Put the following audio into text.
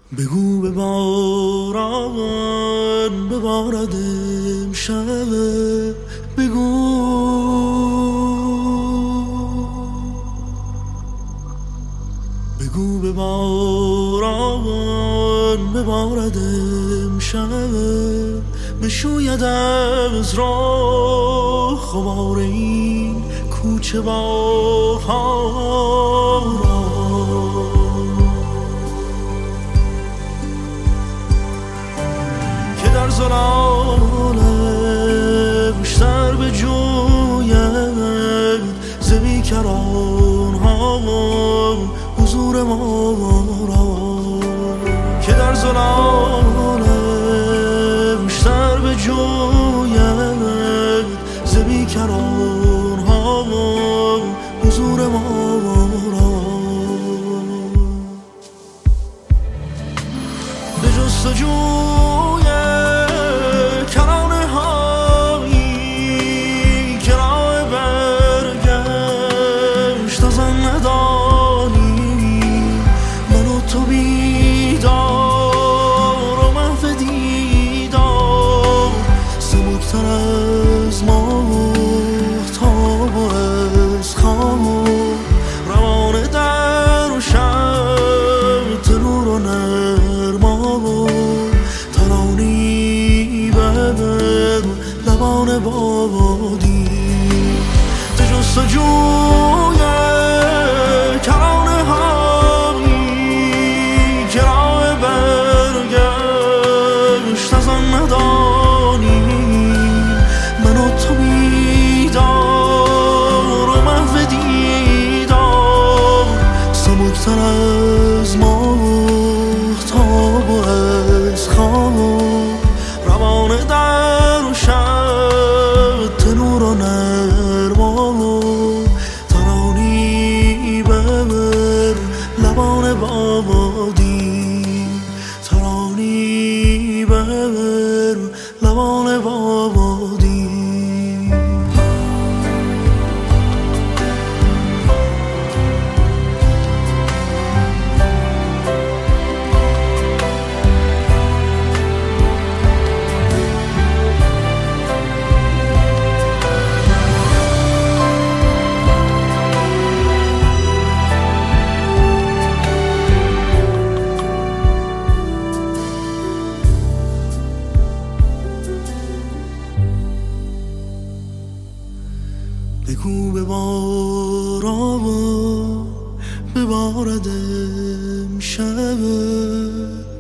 بگو به باران ببارد امشب، بگو به باران ببارد امشب، بشوید از راه غبار این کوچه باها را، که در ظلالش سر به جوید ز بیکران ها حضور ما را، که در ظلالش سر به جوید ز بیکران ها حضور ما را، به جستجوی کرانه هایی که راه برگشت از آن ندانی، من و تو بیدار و محو دیدار، سبکتر از ماهتاب و از خواب، روانه در و شب تنور و نرما، ترانی ببر لبان بادی، به جستجوی کرانه هایی که راه برگشت از آن ندانی، من و تو بیدار و محو دیدار، سبکتر از ماهتاب و از خواب، روانه در و شب تنور و نرما، ترانی ببر لبان بادی، ترانی ببر لبان بادی. بگو به باران ببارد امشب،